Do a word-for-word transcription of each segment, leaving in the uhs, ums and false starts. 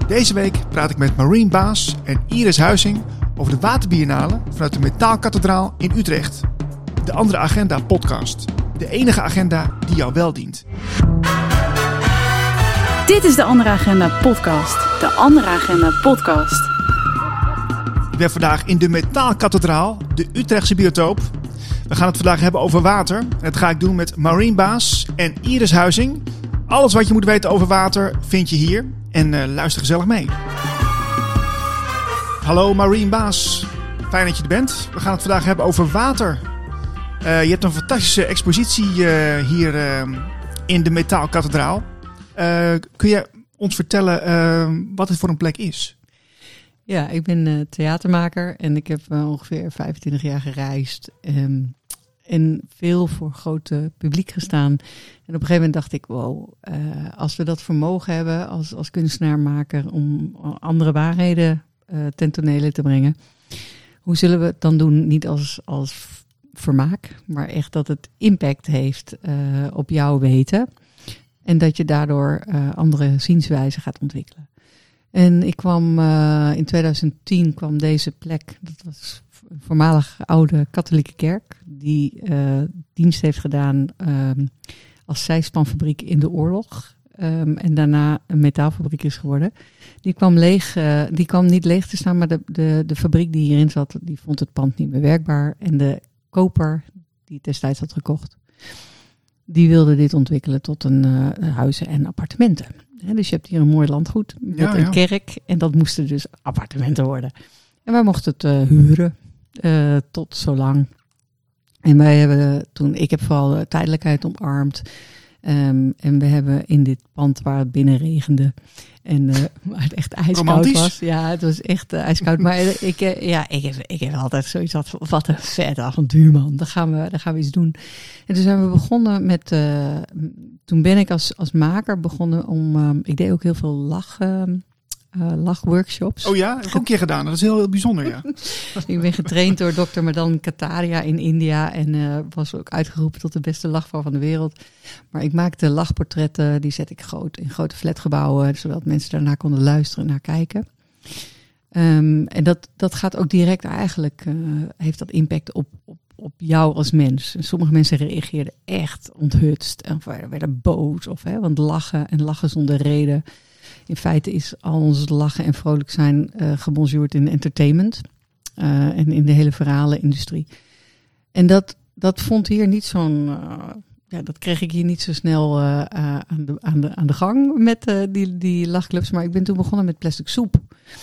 Deze week praat ik met Maureen Baas en Iris Huizing over de Waterbiennale vanuit de Metaalkathedraal in Utrecht. De Andere Agenda podcast. De enige agenda die jou wel dient. Dit is de Andere Agenda podcast. De Andere Agenda podcast. Ik ben vandaag in de Metaalkathedraal, de Utrechtse biotoop. We gaan het vandaag hebben over water. Dat ga ik doen met Maureen Baas en Iris Huizing. Alles wat je moet weten over water vind je hier. En uh, luister gezellig mee. Hallo Maureen Baas. Fijn dat je er bent. We gaan het vandaag hebben over water. Uh, je hebt een fantastische expositie uh, hier uh, in de Metaalkathedraal. Uh, kun je ons vertellen uh, wat het voor een plek is? Ja, ik ben uh, theatermaker en ik heb uh, ongeveer vijfentwintig jaar gereisd. Um, en veel voor groot uh, publiek gestaan. En op een gegeven moment dacht ik, wow, uh, als we dat vermogen hebben als, als kunstenaarmaker om andere waarheden uh, ten tonele te brengen. Hoe zullen we het dan doen? Niet als, als vermaak, maar echt dat het impact heeft uh, op jouw weten. En dat je daardoor uh, andere zienswijzen gaat ontwikkelen. En ik kwam uh, in tweeduizend tien kwam deze plek, dat was een voormalig oude katholieke kerk, die uh, dienst heeft gedaan um, als zijspanfabriek in de oorlog. Um, en daarna een metaalfabriek is geworden. Die kwam leeg, uh, die kwam niet leeg te staan, maar de, de, de fabriek die hierin zat, die vond het pand niet meer werkbaar. En de koper, die het destijds had gekocht, die wilde dit ontwikkelen tot een uh, huizen en appartementen. He, dus je hebt hier een mooi landgoed met ja, een ja. kerk. En dat moesten dus appartementen worden. En wij mochten het uh, huren uh, tot zo lang. En wij hebben toen, ik heb vooral de tijdelijkheid omarmd. Um, en we hebben in dit pand waar het binnen regende. En uh, waar het echt ijskoud Romantisch. was. Ja, het was echt uh, ijskoud. Maar ik, uh, ja, ik, heb, ik heb altijd zoiets gehad van, wat een vet avontuur, man. Daar gaan we, daar gaan we iets doen. En toen zijn we begonnen met, uh, toen ben ik als, als maker begonnen om, uh, ik deed ook heel veel lach, uh, uh, lachworkshops. Oh ja, heb ik ook een keer gedaan. Dat is heel, heel bijzonder, ja. Ik ben getraind door dokter Madan Kataria in India en uh, was ook uitgeroepen tot de beste lachvrouw van de wereld. Maar ik maakte lachportretten, die zet ik groot in grote flatgebouwen, zodat mensen daarna konden luisteren en naar kijken. Um, en dat, dat gaat ook direct eigenlijk, uh, heeft dat impact op, op, op jou als mens. En sommige mensen reageerden echt onthutst en werden boos, of, hè, want lachen en lachen zonder reden. In feite is al ons lachen en vrolijk zijn uh, gebonjourd in entertainment. Uh, en in de hele verhalenindustrie. En dat, dat vond hier niet zo'n... Uh, ja, dat kreeg ik hier niet zo snel uh, uh, aan, de, aan, de, aan de gang met uh, die, die lachclubs. Maar ik ben toen begonnen met plastic soep.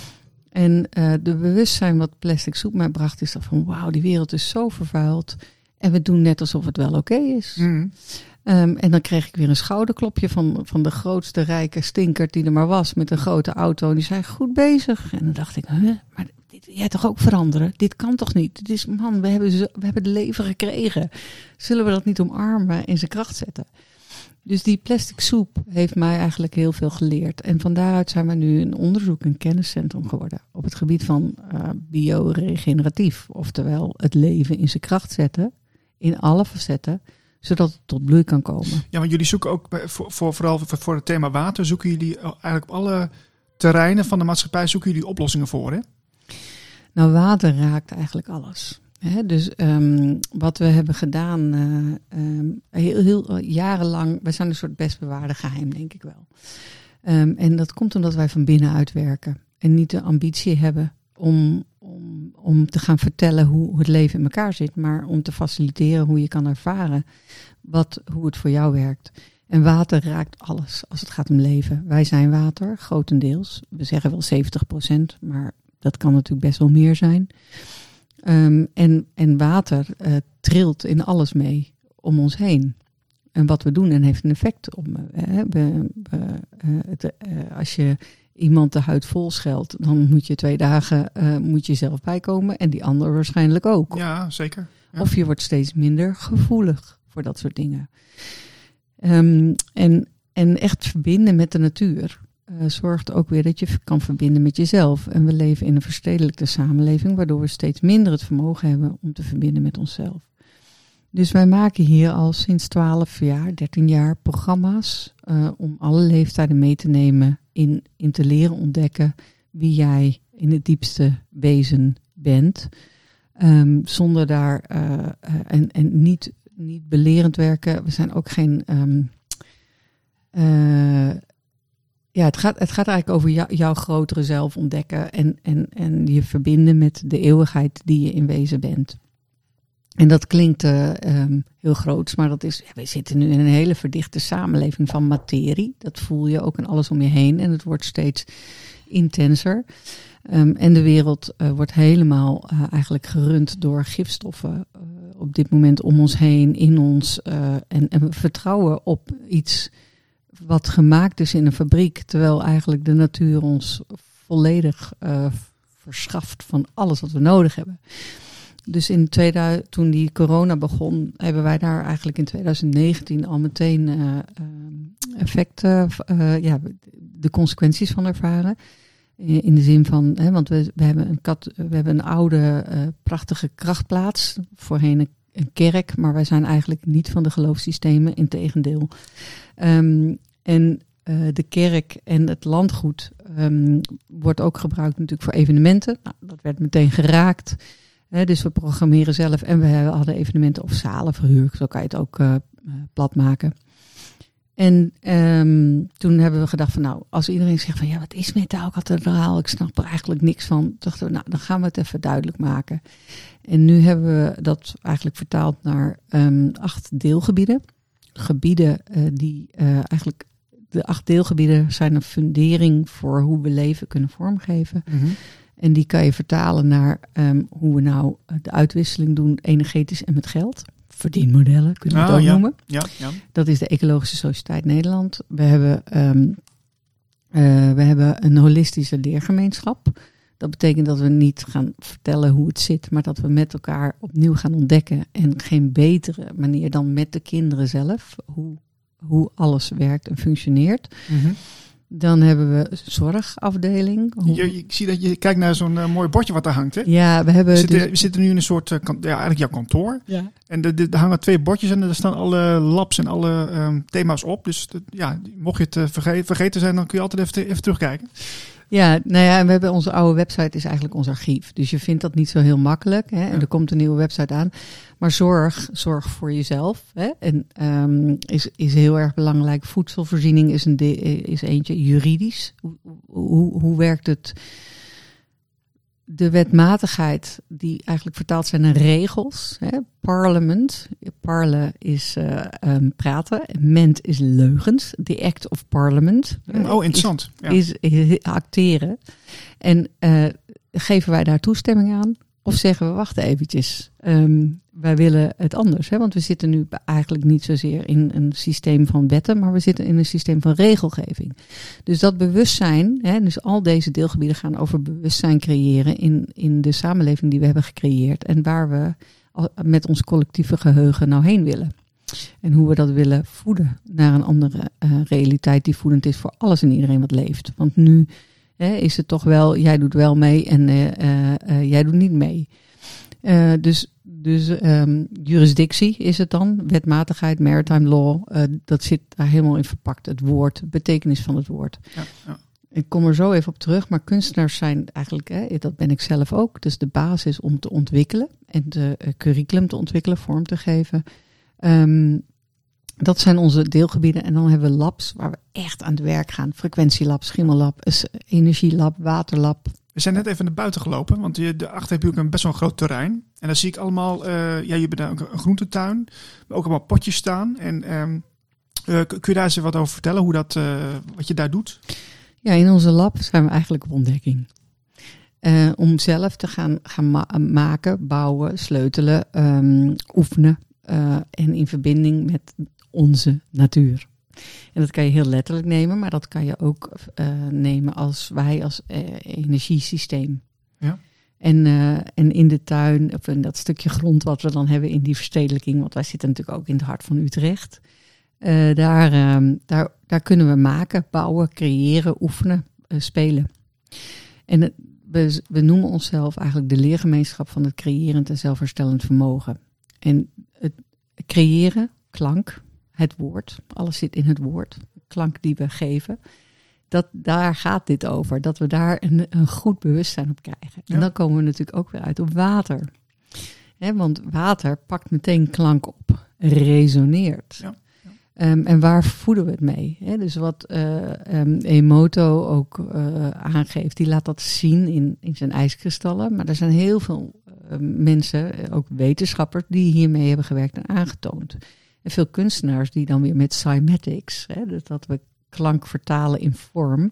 En uh, de bewustzijn wat plastic soep mij bracht is dat van... wauw, die wereld is zo vervuild. En we doen net alsof het wel oké okay is. Mm. Um, en dan kreeg ik weer een schouderklopje van, van de grootste rijke stinkert die er maar was. Met een grote auto. En die zei, goed bezig. En dan dacht ik, huh, maar dit wil jij toch ook veranderen? Dit kan toch niet? Dit is, man, we hebben, zo, we hebben het leven gekregen. Zullen we dat niet omarmen en zijn kracht zetten? Dus die plastic soep heeft mij eigenlijk heel veel geleerd. En van daaruit zijn we nu een onderzoek, een kenniscentrum geworden. Op het gebied van uh, bioregeneratief. Oftewel het leven in zijn kracht zetten. In alle facetten. Zodat het tot bloei kan komen. Ja, want jullie zoeken ook, bij, voor, voor, vooral voor, voor het thema water, zoeken jullie eigenlijk op alle terreinen van de maatschappij, zoeken jullie oplossingen voor, hè? Nou, water raakt eigenlijk alles. He, dus um, wat we hebben gedaan, uh, um, heel, heel uh, jarenlang, wij zijn een soort best bewaarde geheim, denk ik wel. Um, en dat komt omdat wij van binnenuit werken. En niet de ambitie hebben om, om, om te gaan vertellen hoe het leven in elkaar zit, maar om te faciliteren hoe je kan ervaren wat, hoe het voor jou werkt. En water raakt alles als het gaat om leven. Wij zijn water, grotendeels. We zeggen wel zeventig procent, maar dat kan natuurlijk best wel meer zijn. Um, en, en water uh, trilt in alles mee om ons heen. En wat we doen en heeft een effect op me. Hè? We, we, uh, het, uh, als je iemand de huid vol scheldt, dan moet je twee dagen uh, moet je zelf bijkomen en die ander waarschijnlijk ook. Ja, zeker. Ja. Of je wordt steeds minder gevoelig voor dat soort dingen. Um, en, en echt verbinden met de natuur uh, zorgt ook weer dat je kan verbinden met jezelf. En we leven in een verstedelijkte samenleving, waardoor we steeds minder het vermogen hebben om te verbinden met onszelf. Dus wij maken hier al sinds twaalf jaar, dertien jaar programma's uh, om alle leeftijden mee te nemen in, in te leren ontdekken wie jij in het diepste wezen bent. Um, zonder daar uh, uh, en, en niet, niet belerend werken. We zijn ook geen. Um, uh, ja, het gaat, het gaat eigenlijk over jou, jouw grotere zelf ontdekken en, en, en je verbinden met de eeuwigheid die je in wezen bent. En dat klinkt uh, um, heel groots, maar dat is. Ja, we zitten nu in een hele verdichte samenleving van materie. Dat voel je ook in alles om je heen en het wordt steeds intenser. Um, en de wereld uh, wordt helemaal uh, eigenlijk gerund door gifstoffen uh, op dit moment om ons heen, in ons. Uh, en, en we vertrouwen op iets wat gemaakt is in een fabriek, terwijl eigenlijk de natuur ons volledig uh, verschaft van alles wat we nodig hebben. Dus in tweeduizend, toen die corona begon, hebben wij daar eigenlijk in twintig negentien al meteen uh, uh, effecten, uh, ja, de consequenties van ervaren. In de zin van, hè, want we, we hebben een kat, we hebben een oude, uh, prachtige krachtplaats, voorheen een, een kerk, maar wij zijn eigenlijk niet van de geloofssystemen, integendeel. Um, en uh, de kerk en het landgoed um, wordt ook gebruikt natuurlijk voor evenementen. Nou, dat werd meteen geraakt. Hè, dus we programmeren zelf en we hadden evenementen of zalen verhuurd, zo kan je het ook uh, plat maken. En um, toen hebben we gedacht van nou, als iedereen zegt van ja, wat is metaalkathedraal? Ik snap er eigenlijk niks van. Dachten we, nou, dan gaan we het even duidelijk maken. En nu hebben we dat eigenlijk vertaald naar um, acht deelgebieden. Gebieden uh, die uh, eigenlijk, de acht deelgebieden zijn een fundering voor hoe we leven kunnen vormgeven. Mm-hmm. En die kan je vertalen naar um, hoe we nou de uitwisseling doen, energetisch en met geld. Verdienmodellen, kunnen we het oh, ook ja. noemen. Ja, ja. Dat is de Ecologische Sociëteit Nederland. We hebben, um, uh, we hebben een holistische leergemeenschap. Dat betekent dat we niet gaan vertellen hoe het zit, maar dat we met elkaar opnieuw gaan ontdekken. En geen betere manier dan met de kinderen zelf, hoe, hoe alles werkt en functioneert. Mm-hmm. Dan hebben we zorgafdeling. Je, ik zie dat je kijkt naar zo'n uh, mooi bordje wat daar hangt. Hè? Ja, we hebben. We zitten, dus... we zitten nu in een soort, uh, kan, ja, eigenlijk jouw kantoor. Ja. En er hangen twee bordjes en er staan alle labs en alle um, thema's op. Dus de, ja, mocht je het uh, verge- vergeten zijn, dan kun je altijd even, te, even terugkijken. Ja, nou ja, en we hebben onze oude website is eigenlijk ons archief. Dus je vindt dat niet zo heel makkelijk. Hè? En ja. Er komt een nieuwe website aan. Maar zorg, zorg voor jezelf. Hè? En um, is, is heel erg belangrijk. Voedselvoorziening is, een de, is eentje. Juridisch. Hoe, hoe, hoe werkt het? De wetmatigheid die eigenlijk vertaald zijn naar regels. Hè? Parlement. Parle is uh, um, praten. Ment is leugens. The act of parliament. Uh, oh, interessant. Is, ja. is, is acteren. En uh, geven wij daar toestemming aan? Of zeggen we, wacht eventjes, um, wij willen het anders. Hè? Want we zitten nu eigenlijk niet zozeer in een systeem van wetten, maar we zitten in een systeem van regelgeving. Dus dat bewustzijn, hè, dus al deze deelgebieden gaan over bewustzijn creëren in, in de samenleving die we hebben gecreëerd. En waar we met ons collectieve geheugen nou heen willen. En hoe we dat willen voeden naar een andere uh, realiteit die voedend is voor alles en iedereen wat leeft. Want nu... He, is het toch wel, jij doet wel mee en uh, uh, uh, jij doet niet mee. Uh, dus dus um, jurisdictie is het dan, wetmatigheid, maritime law, uh, dat zit daar helemaal in verpakt. Het woord, betekenis van het woord. Ja, ja. Ik kom er zo even op terug, maar kunstenaars zijn eigenlijk, hè, dat ben ik zelf ook, dus de basis om te ontwikkelen en de uh, curriculum te ontwikkelen, vorm te geven. Um, Dat zijn onze deelgebieden. En dan hebben we labs waar we echt aan het werk gaan. Frequentielab, schimellab, energielab, waterlab. We zijn net even naar buiten gelopen, want je, daarachter heb je ook een best wel een groot terrein. En dan zie ik allemaal, uh, ja, je hebt daar ook een groentetuin, maar ook allemaal potjes staan. En um, uh, kun je daar eens wat over vertellen, hoe dat, uh, wat je daar doet? Ja, in onze lab zijn we eigenlijk op ontdekking. Uh, om zelf te gaan, gaan ma- maken, bouwen, sleutelen, um, oefenen uh, en in verbinding met onze natuur. En dat kan je heel letterlijk nemen, maar dat kan je ook uh, nemen als wij als uh, energiesysteem. Ja. En, uh, en in de tuin, of in dat stukje grond wat we dan hebben in die verstedelijking, want wij zitten natuurlijk ook in het hart van Utrecht. Uh, daar, um, daar, daar kunnen we maken, bouwen, creëren, oefenen, uh, spelen. En uh, we, we noemen onszelf eigenlijk de leergemeenschap van het creërend en zelfherstellend vermogen. En het creëren, klank, het woord, alles zit in het woord, klank die we geven. Dat, daar gaat dit over. Dat we daar een, een goed bewustzijn op krijgen. Ja. En dan komen we natuurlijk ook weer uit op water. He, want water pakt meteen klank op. Resoneert. Ja. Ja. Um, en waar voeden we het mee? He, dus wat uh, um, Emoto ook uh, aangeeft. Die laat dat zien in, in zijn ijskristallen. Maar er zijn heel veel uh, mensen, ook wetenschappers, die hiermee hebben gewerkt en aangetoond. En veel kunstenaars die dan weer met cymatics, hè, dus dat we klank vertalen in vorm,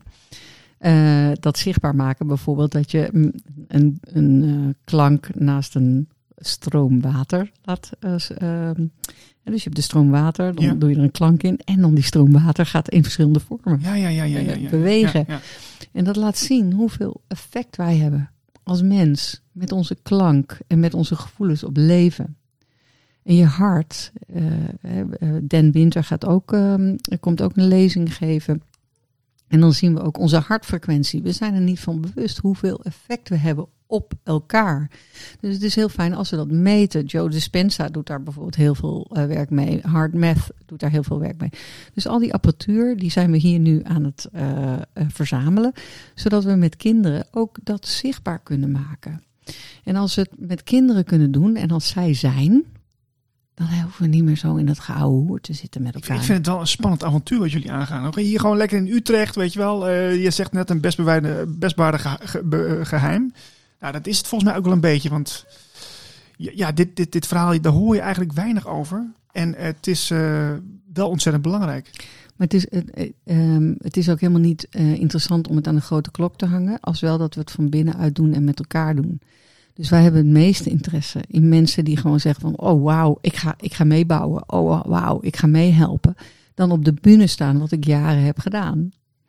uh, dat zichtbaar maken. Bijvoorbeeld dat je een, een, een uh, klank naast een stroom water laat. Uh, uh, dus je hebt de stroom water, dan ja. doe je er een klank in en dan die stroom water gaat in verschillende vormen ja, ja, ja, ja, ja, ja. bewegen. Ja, ja. En dat laat zien hoeveel effect wij hebben als mens met onze klank en met onze gevoelens op leven. En je hart, uh, Dan Winter gaat ook, um, er komt ook een lezing geven. En dan zien we ook onze hartfrequentie. We zijn er niet van bewust hoeveel effect we hebben op elkaar. Dus het is heel fijn als we dat meten. Joe Dispenza doet daar bijvoorbeeld heel veel uh, werk mee. HeartMath doet daar heel veel werk mee. Dus al die apparatuur, die zijn we hier nu aan het uh, uh, verzamelen. Zodat we met kinderen ook dat zichtbaar kunnen maken. En als we het met kinderen kunnen doen en als zij zijn, dan hoeven we niet meer zo in dat geouwe hoer te zitten met elkaar. Ik vind het wel een spannend avontuur wat jullie aangaan. Dan ga je hier gewoon lekker in Utrecht, weet je wel. Uh, je zegt net een best bewijde, bestbare ge, ge, be, geheim. Nou, dat is het volgens mij ook wel een beetje. Want ja, dit, dit, dit verhaal, daar hoor je eigenlijk weinig over. En uh, het is uh, wel ontzettend belangrijk. Maar het is, uh, um, het is ook helemaal niet uh, interessant om het aan de grote klok te hangen. Als wel dat we het van binnenuit doen en met elkaar doen. Dus wij hebben het meeste interesse in mensen die gewoon zeggen van, oh wauw, ik ga, ik ga meebouwen. Oh wauw, ik ga meehelpen. Dan op de bühne staan, wat ik jaren heb gedaan.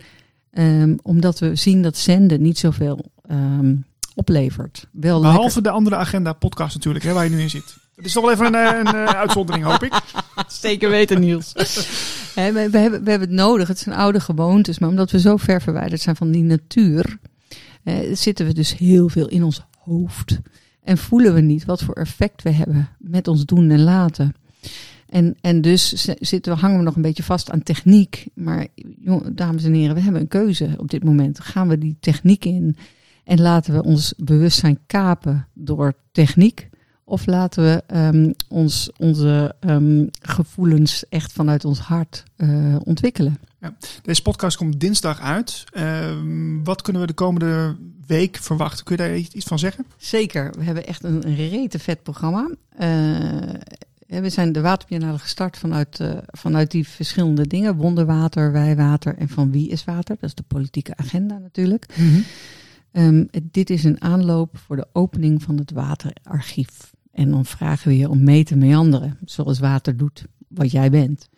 Um, omdat we zien dat zenden niet zoveel um, oplevert. Wel Behalve lekker. De Andere Agenda podcast natuurlijk, hè, waar je nu in zit. Het is toch wel even een, een, een uitzondering, hoop ik. Zeker weten, Niels. He, we, we, hebben, we hebben het nodig. Het zijn oude gewoontes. Maar omdat we zo ver verwijderd zijn van die natuur, eh, zitten we dus heel veel in ons hoofd. En voelen we niet wat voor effect we hebben met ons doen en laten. En, en dus zitten we, hangen we nog een beetje vast aan techniek. Maar jong, dames en heren, we hebben een keuze op dit moment. Gaan we die techniek in en laten we ons bewustzijn kapen door techniek? Of laten we um, ons, onze um, gevoelens echt vanuit ons hart uh, ontwikkelen? Ja, deze podcast komt dinsdag uit. Uh, wat kunnen we de komende week verwachten? Kun je daar iets van zeggen? Zeker. We hebben echt een, een rete vet programma. Uh, we zijn de Waterbiennale gestart vanuit, uh, vanuit die verschillende dingen. Wonderwater, wijwater en van wie is water? Dat is de politieke agenda natuurlijk. Mm-hmm. Um, dit is een aanloop voor de opening van het waterarchief. En dan vragen we je om mee te meanderen, zoals water doet, wat jij bent.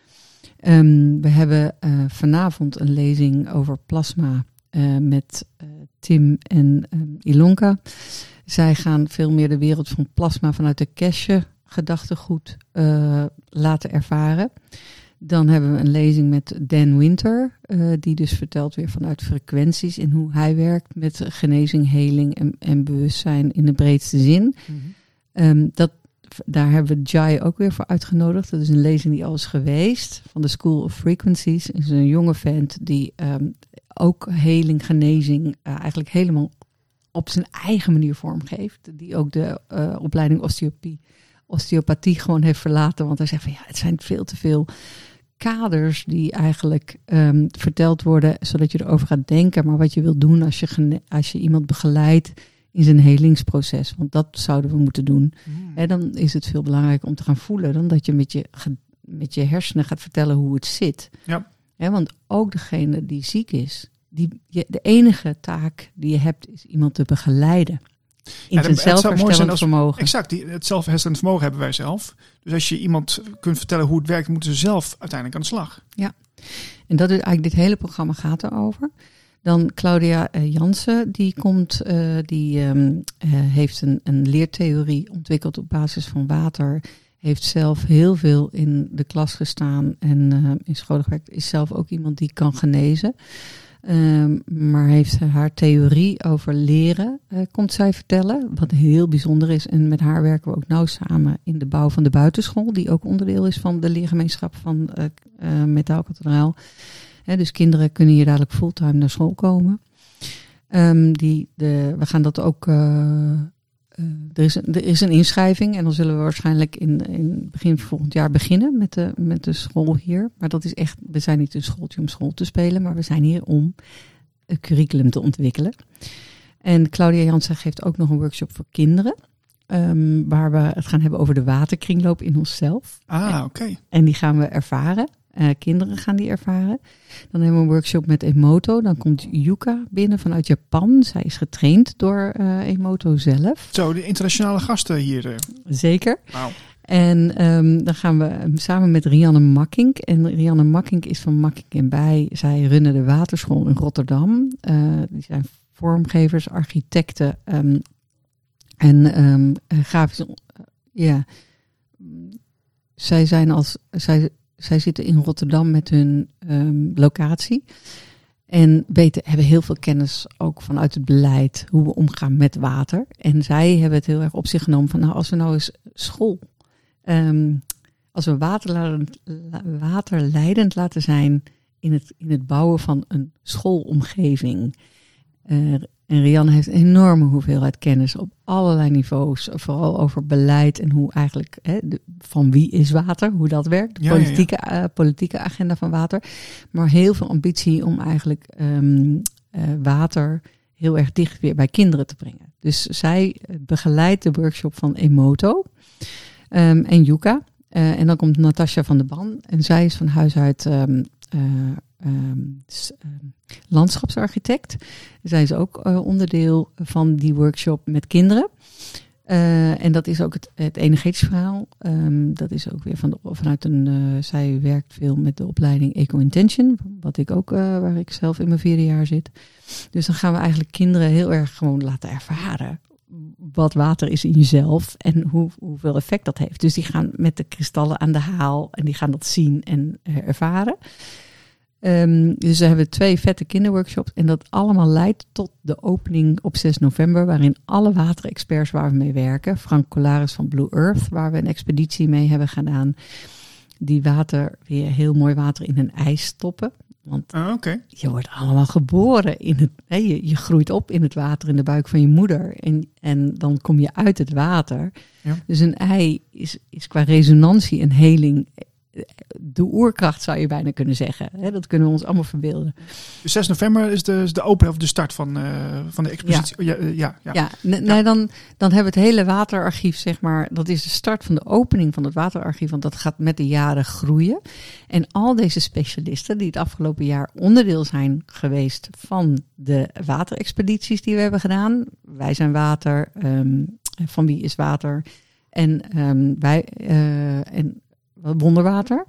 Um, we hebben uh, vanavond een lezing over plasma uh, met uh, Tim en um, Ilonka. Zij gaan veel meer de wereld van plasma vanuit de Keshe gedachtegoed uh, laten ervaren. Dan hebben we een lezing met Dan Winter, uh, die dus vertelt weer vanuit frequenties in hoe hij werkt met genezing, heling en, en bewustzijn in de breedste zin. Mm-hmm. Um, dat, daar hebben we Jai ook weer voor uitgenodigd. Dat is een lezing die al is geweest van de School of Frequencies. Dat is een jonge vent die um, ook heling, genezing uh, eigenlijk helemaal op zijn eigen manier vormgeeft. Die ook de uh, opleiding osteopathie, osteopathie gewoon heeft verlaten. Want hij zegt van ja, het zijn veel te veel kaders die eigenlijk um, verteld worden, zodat je erover gaat denken. Maar wat je wilt doen als je, gene- als je iemand begeleidt in zijn helingsproces. Want dat zouden we moeten doen. Mm. En dan is het veel belangrijker om te gaan voelen dan dat je met je, met je hersenen gaat vertellen hoe het zit. Ja. He, want ook degene die ziek is, die, je, de enige taak die je hebt is iemand te begeleiden. In ja, zijn zelfherstellend als, vermogen. Exact, die, het zelfherstellend vermogen hebben wij zelf. Dus als je iemand kunt vertellen hoe het werkt, moeten ze zelf uiteindelijk aan de slag. Ja, en dat is eigenlijk dit hele programma gaat erover. Dan Claudia uh, Jansen, die komt, uh, die um, uh, heeft een, een leertheorie ontwikkeld op basis van water. Heeft zelf heel veel in de klas gestaan en uh, in school gewerkt. Is zelf ook iemand die kan genezen. Um, maar heeft haar theorie over leren, uh, komt zij vertellen. Wat heel bijzonder is. En met haar werken we ook nauw samen in de bouw van de buitenschool. Die ook onderdeel is van de leergemeenschap van uh, uh, Metaalkathedraal. Hè, dus kinderen kunnen hier dadelijk fulltime naar school komen. Um, die de, we gaan dat ook... Uh, uh, er, is een, er is een inschrijving en dan zullen we waarschijnlijk in, in begin volgend jaar beginnen met de, met de school hier. Maar dat is echt, we zijn niet een schooltje om school te spelen, maar we zijn hier om een curriculum te ontwikkelen. En Claudia Jansen geeft ook nog een workshop voor kinderen. Um, waar we het gaan hebben over de waterkringloop in onszelf. Ah, oké. Okay. En die gaan we ervaren. Uh, kinderen gaan die ervaren. Dan hebben we een workshop met Emoto. Dan komt Yuka binnen vanuit Japan. Zij is getraind door uh, Emoto zelf. Zo, de internationale gasten hier. Uh. Zeker. Wow. En um, dan gaan we um, samen met Rianne Makkink. En Rianne Makkink is van Makkink en Bij. Zij runnen de waterschool in Rotterdam. Uh, die zijn vormgevers, architecten um, en um, grafisch. Uh, ja, zij zijn als zij. Zij zitten in Rotterdam met hun um, locatie. En weten, hebben heel veel kennis ook vanuit het beleid. Hoe we omgaan met water. En zij hebben het heel erg op zich genomen van nou, als we nou eens school. Um, als we waterleidend, waterleidend laten zijn in het, in het bouwen van een schoolomgeving. Uh, en Rianne heeft een enorme hoeveelheid kennis op allerlei niveaus. Vooral over beleid en hoe eigenlijk, hè, de, van wie is water, hoe dat werkt. De ja, politieke, ja, ja. Uh, politieke agenda van water. Maar heel veel ambitie om eigenlijk um, uh, water heel erg dicht weer bij kinderen te brengen. Dus zij begeleidt de workshop van Emoto um, en Yuka. Uh, en dan komt Natasja van der Ban. En zij is van huis uit um, uh, um, s, um, landschapsarchitect. Zij is ook uh, onderdeel van die workshop met kinderen. Uh, en dat is ook het, het energetisch verhaal. Um, dat is ook weer van de, vanuit een... Uh, zij werkt veel met de opleiding Eco-Intention. Wat ik ook, uh, waar ik zelf in mijn vierde jaar zit. Dus dan gaan we eigenlijk kinderen heel erg gewoon laten ervaren wat water is in jezelf en hoe, hoeveel effect dat heeft. Dus die gaan met de kristallen aan de haal en die gaan dat zien en uh, ervaren. Um, dus we hebben twee vette kinderworkshops en dat allemaal leidt tot de opening op zes november, waarin alle waterexperts waar we mee werken, Frank Colaris van Blue Earth, waar we een expeditie mee hebben gedaan, die water weer heel mooi water in een ijs stoppen. Want ah, okay. je wordt allemaal geboren in het, hè, je, je groeit op in het water in de buik van je moeder en, en dan kom je uit het water. Ja. Dus een ei is, is qua resonantie en heling de oerkracht, zou je bijna kunnen zeggen. Hè, dat kunnen we ons allemaal verbeelden. Dus zes november is de, is de open of de start van, uh, van de expositie. Ja, ja, ja, ja. ja, n- ja. Nee, dan, dan hebben we het hele waterarchief, zeg maar. Dat is de start van de opening van het waterarchief, want dat gaat met de jaren groeien. En al deze specialisten die het afgelopen jaar onderdeel zijn geweest van de waterexpedities die we hebben gedaan. Wij zijn water, um, van wie is water? En um, wij uh, en Wonderwater.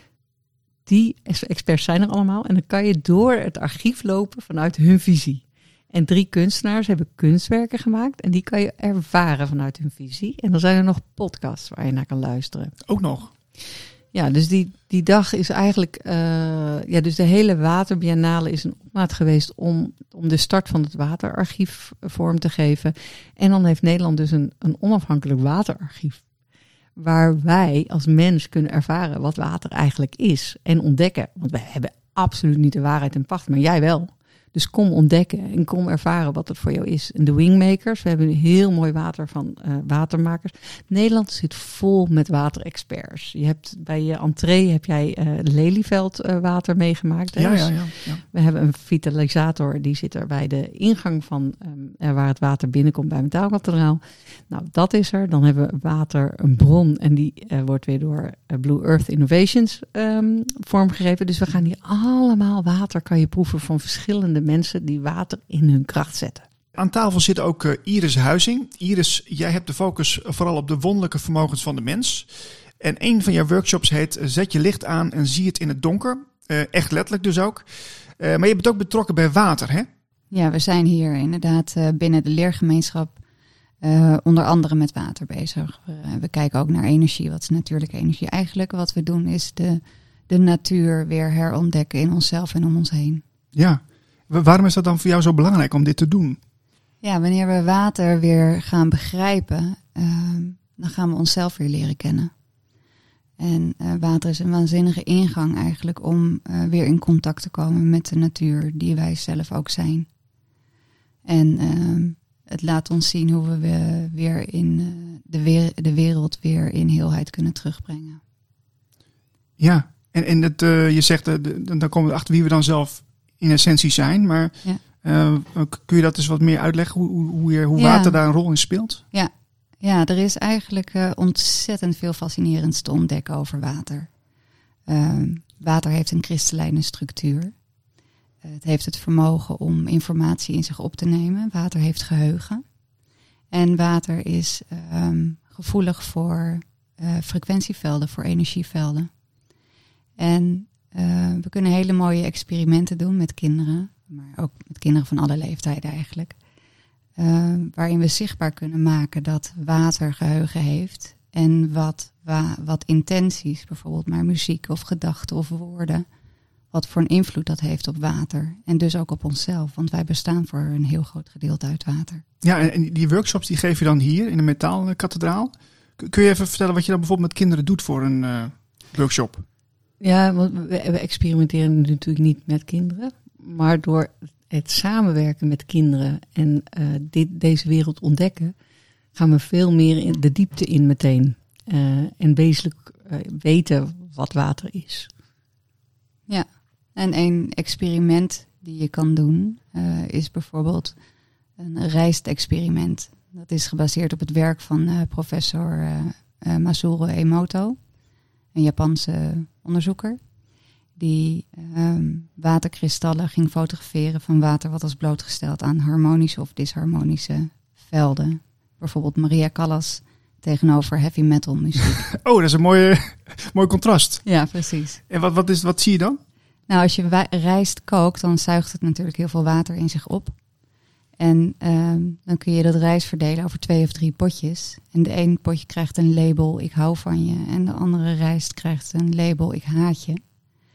Die experts zijn er allemaal. En dan kan je door het archief lopen vanuit hun visie. En drie kunstenaars hebben kunstwerken gemaakt. En die kan je ervaren vanuit hun visie. En dan zijn er nog podcasts waar je naar kan luisteren. Ook nog? Ja, dus die, die dag is eigenlijk... Uh, ja, dus de hele Waterbiennale is een opmaat geweest om, om de start van het waterarchief vorm te geven. En dan heeft Nederland dus een, een onafhankelijk waterarchief. Waar wij als mens kunnen ervaren wat water eigenlijk is. En ontdekken. Want wij hebben absoluut niet de waarheid in pacht. Maar jij wel. Dus kom ontdekken en kom ervaren wat het voor jou is. En de Wingmakers. We hebben heel mooi water van uh, watermakers. Nederland zit vol met waterexperts. Je hebt bij je entree heb jij uh, Lelyveld uh, water meegemaakt. Ja, ja, ja, ja. We hebben een vitalisator. Die zit er bij de ingang van um, uh, waar het water binnenkomt bij Metaalkathedraal. Nou, dat is er. Dan hebben we water, een bron. En die uh, wordt weer door uh, Blue Earth Innovations um, vormgegeven. Dus we gaan hier allemaal water kan je proeven van verschillende mensen die water in hun kracht zetten. Aan tafel zit ook uh, Iris Huizing. Iris, jij hebt de focus vooral op de wonderlijke vermogens van de mens. En een van jouw workshops heet Zet je licht aan en zie het in het donker. Uh, echt letterlijk dus ook. Uh, maar je bent ook betrokken bij water, hè? Ja, we zijn hier inderdaad uh, binnen de leergemeenschap uh, onder andere met water bezig. Uh, we kijken ook naar energie. Wat is natuurlijke energie? Eigenlijk wat we doen is de, de natuur weer herontdekken in onszelf en om ons heen. Ja. Waarom is dat dan voor jou zo belangrijk om dit te doen? Ja, wanneer we water weer gaan begrijpen, uh, dan gaan we onszelf weer leren kennen. En uh, water is een waanzinnige ingang eigenlijk om uh, weer in contact te komen met de natuur die wij zelf ook zijn. En uh, het laat ons zien hoe we weer, weer in uh, de, weer, de wereld weer in heelheid kunnen terugbrengen. Ja, en, en het, uh, je zegt, uh, de, dan komen we achter wie we dan zelf in essentie zijn. Maar Ja. uh, kun je dat eens wat meer uitleggen, hoe, hoe, hoe, je, hoe Ja. water daar een rol in speelt? Ja, ja er is eigenlijk uh, ontzettend veel fascinerends te ontdekken over water. Uh, water heeft een kristallijne structuur. Uh, het heeft het vermogen om informatie in zich op te nemen. Water heeft geheugen. En water is um, gevoelig voor uh, frequentievelden, voor energievelden. En uh, we kunnen hele mooie experimenten doen met kinderen, maar ook met kinderen van alle leeftijden eigenlijk. Uh, waarin we zichtbaar kunnen maken dat water geheugen heeft. En wat, wa, wat intenties, bijvoorbeeld maar muziek of gedachten of woorden, wat voor een invloed dat heeft op water. En dus ook op onszelf, want wij bestaan voor een heel groot gedeelte uit water. Ja, en, en die workshops die geef je dan hier in de Metaalkathedraal. Kun je even vertellen wat je dan bijvoorbeeld met kinderen doet voor een uh, workshop? Ja, want we, we experimenteren natuurlijk niet met kinderen. Maar door het samenwerken met kinderen en uh, dit, deze wereld ontdekken, gaan we veel meer in de diepte in meteen. Uh, en wezenlijk uh, weten wat water is. Ja, en een experiment die je kan doen uh, is bijvoorbeeld een rijstexperiment. Dat is gebaseerd op het werk van uh, professor uh, uh, Masuro Emoto, een Japanse onderzoeker. Die um, waterkristallen ging fotograferen van water wat was blootgesteld aan harmonische of disharmonische velden. Bijvoorbeeld Maria Callas tegenover heavy metal muziek. Oh, dat is een mooie, mooi contrast. Ja, precies. En wat, wat, is, wat zie je dan? Nou, als je wa- rijst kookt, dan zuigt het natuurlijk heel veel water in zich op. En um, dan kun je dat rijst verdelen over twee of drie potjes. En de ene potje krijgt een label, ik hou van je. En de andere rijst krijgt een label, ik haat je.